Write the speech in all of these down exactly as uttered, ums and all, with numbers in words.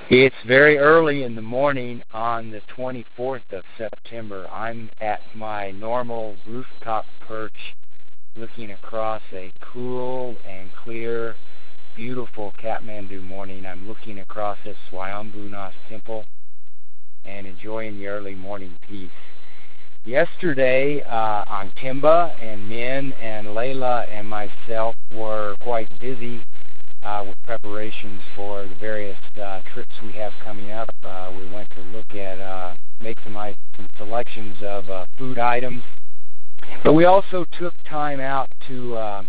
It's very early in the morning on the twenty-fourth of September. I'm at my normal rooftop perch looking across a cool and clear, beautiful Kathmandu morning. I'm looking across at Swayambhunath Temple and enjoying the early morning peace. Yesterday, uh, Ankimba and Min and Layla and myself were quite busy Uh, with preparations for the various uh, trips we have coming up. Uh, we went to look at, uh, make some, some selections of uh, food items, but we also took time out to uh,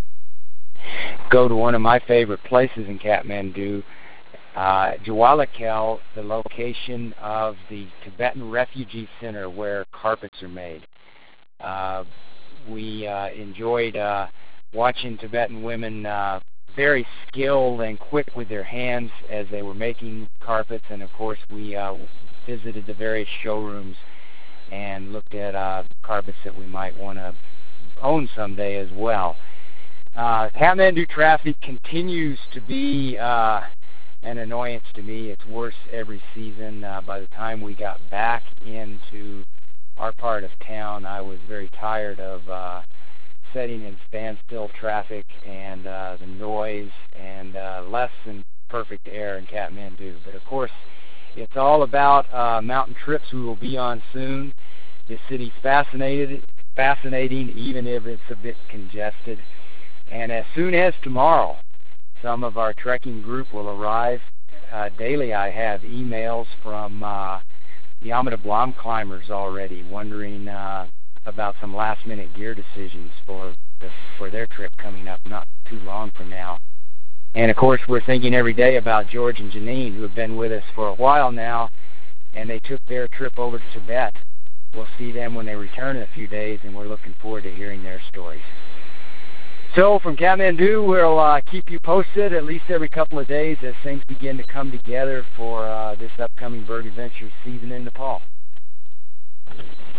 go to one of my favorite places in Kathmandu, uh, Jewalakal, the location of the Tibetan Refugee Center where carpets are made. Uh, we uh, enjoyed uh, watching Tibetan women uh, very skilled and quick with their hands as they were making carpets, and of course we uh, visited the various showrooms and looked at uh, carpets that we might want to own someday as well. Uh, Kathmandu traffic continues to be uh, an annoyance to me. It's worse every season. Uh, by the time we got back into our part of town, I was very tired of uh, setting in standstill traffic and uh, the noise and uh, less than perfect air in Kathmandu. But of course, it's all about uh, mountain trips we will be on soon. This city's fascinated, fascinating, even if it's a bit congested. And as soon as tomorrow, some of our trekking group will arrive. Uh, daily, I have emails from uh, the Amida Blom climbers already wondering Uh, about some last-minute gear decisions for the, for their trip coming up not too long from now. And, of course, we're thinking every day about George and Janine, who have been with us for a while now, and they took their trip over to Tibet. We'll see them when they return in a few days, and we're looking forward to hearing their stories. So, from Kathmandu, we'll uh, keep you posted at least every couple of days as things begin to come together for uh, this upcoming Bird Adventure season in Nepal.